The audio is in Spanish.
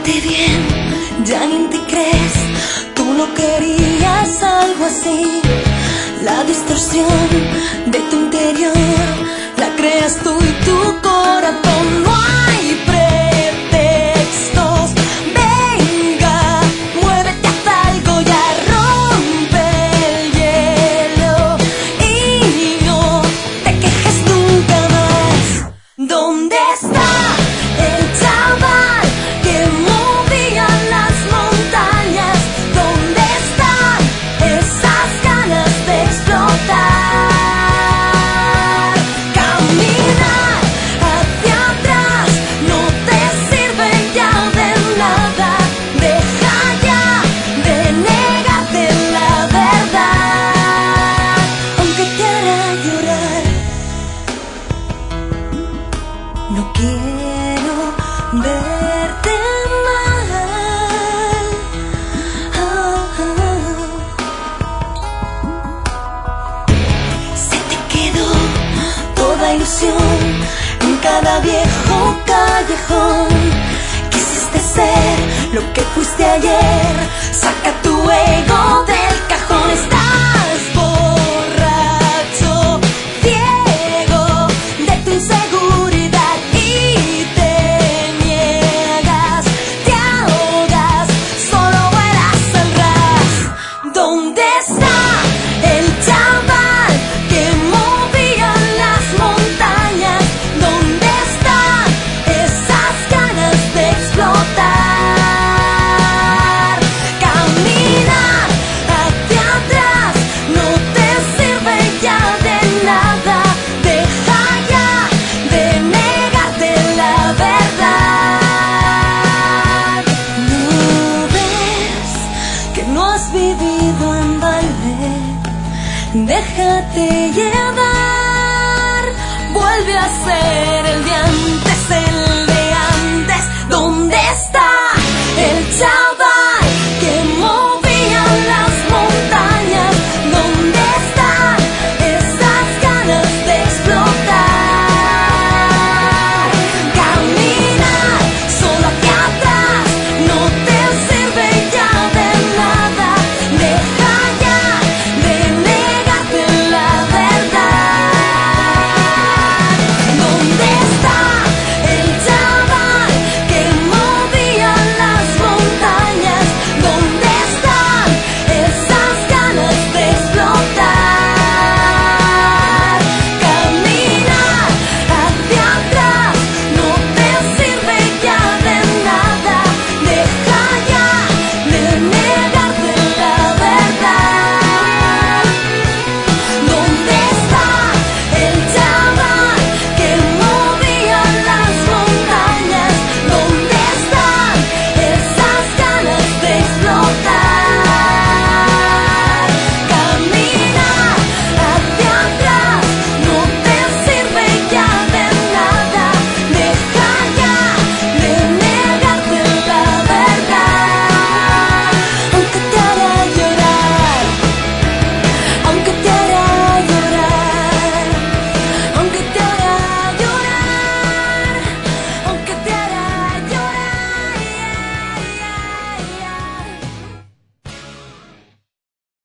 Mírate bien, ya ni te crees, tú no querías algo así. La distorsión de tu interior la creas tú y tu corazón. No hay pretextos, venga, muévete, haz algo, ya rompe el hielo y no te quejes nunca más. ¿Dónde está el chaval que movía las montañas? ¿Dónde están esas ganas de explotar? Caminar hacia atrás no te sirve ya de nada. Deja ya de negarte la verdad, aunque te hará llorar. No quiero verte mal. Se te quedó toda ilusión en cada viejo callejón. Quisiste ser lo que fuiste ayer. Saca tu ego del cajón. Estás borracho, ciego de tu inseguridad y te niegas, te ahogas, solo vuelas al ras. ¿Dónde está el chaval que movía las montañas? ¿Dónde están esas ganas de explotar?